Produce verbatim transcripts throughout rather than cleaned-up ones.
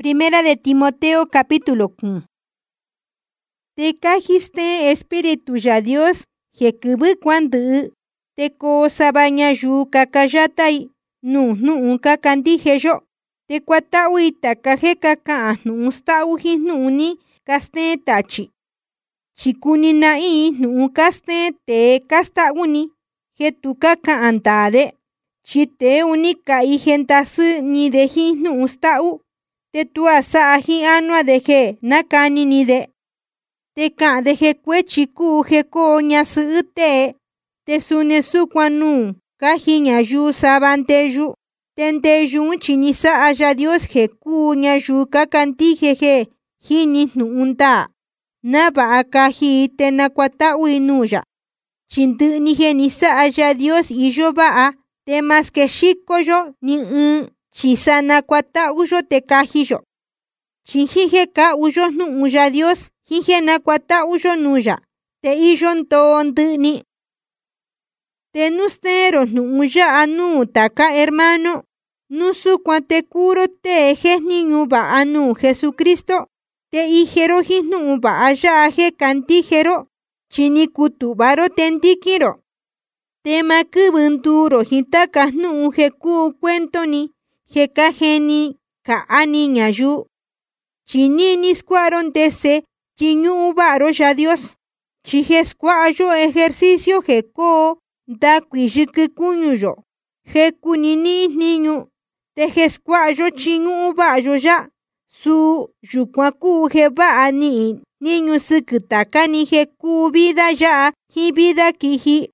Primera de Timoteo capítulo cuatro. Te cajiste espíritu ya Dios, je kubu cuando te cosa baña yu kakayatai, nu nu kakandije yo, te cuataui takaje kaka nu stauji nu ni kaste tachi. Chikuni na i nu kaste te kasta uni, je tu kaka antade, chite unika i gentasu ni deji nu stau. Te tua saaji anua deje nakani ni de. Te ka deje kwechi ku je ko nyasu te. Te sune su kwanu kaji nyayu sabante yu. Tente yu chini saa Dios je ku nyayu kakanti jeje hini nuunta. Naba akaji te nakwata uinuya. Chintu ni je ni saa Dios iyo baa te mas que shiko yo ni un. Chisana kwata uyo te kajiyo. Chihije ka uyo nu uya Dios, hije na kwata uyo nuya, te iyon to ni. Te nustero nu uya anu taka hermano, nusu kwate kuro te jesni uba anu Jesucristo, te ijero hinu uba aya aje cantijero, chini kutubaro tentikiro. Te makubunduro hitaka nu uje ku cuento ni. Jeka geni ka ani nyayu. Chinini squaron tese, chinyu baro ya Dios. Chije squayo ejercicio jeko, da cuijike cuñuyo. Jeku nini niñu, teje squayo chinyu bayo ya. Su yukwaku jeba ani, niñu sikutaka ni jeku vida ya, hi vida kiji.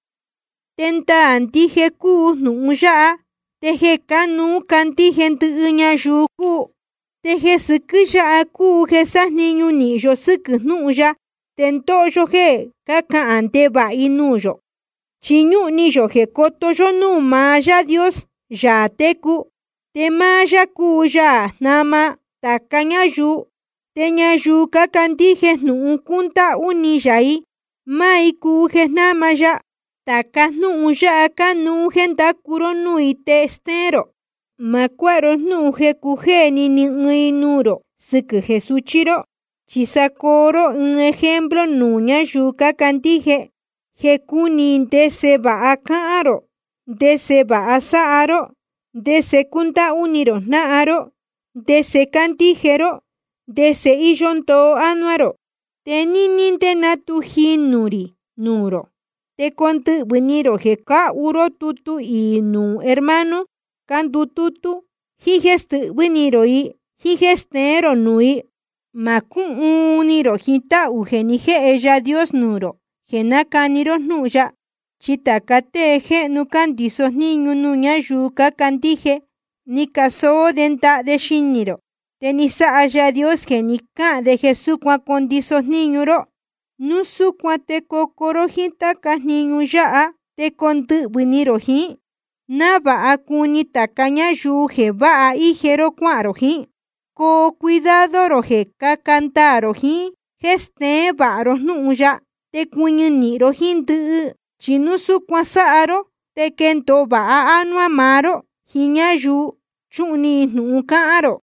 Tenta anti jeku nu ya. Teje kanu kanti gente uña yuku. Teje sikuya aku jesas niñu ni yo siku nuya. Tento yo je kaka ante ba inuyo. Chiñu ni yo je koto yo nu maya Dios ya teku. Te maya kuya nama takaña yu. Teña yu kakanti je nu kunta uni yai. Mai ku je nama ya. Takas nu ya kanu genta kuro nui testero. Macuaro nu je kujeni ni uinuro. Siku Jesuchiro. Chisakoro un ejemplo nuña yuka cantije. Je kunin de se va a caro. De se va a saaro. De se kunta uniro naaro. De se cantijero. De se iyonto anuaro. Teninin te natuhinuri nuro. Te contu veniro jeka uro tutu y nu hermano kandu tutu hijeste veniro y hijestero nui makun uniro hita ugenije ella Dios nuro genakaniro nuya chitakate je nu candisos niño nuña yuka cantije ni caso denta de shiniro tenisa aya Dios genika de Jesús kwa condisos niñuro. Nusu kwate kokorojita kasniñu yaa te kontu buniroji. Naba akuni takaña yuje ba ijero kwaroji. Ko cuidado roje kakantaroji. Geste baro nuya te kuñuniroji ndu. Chinusu kwasaaro te kento ba anu amaro. Hiña yu chuni nukaaro.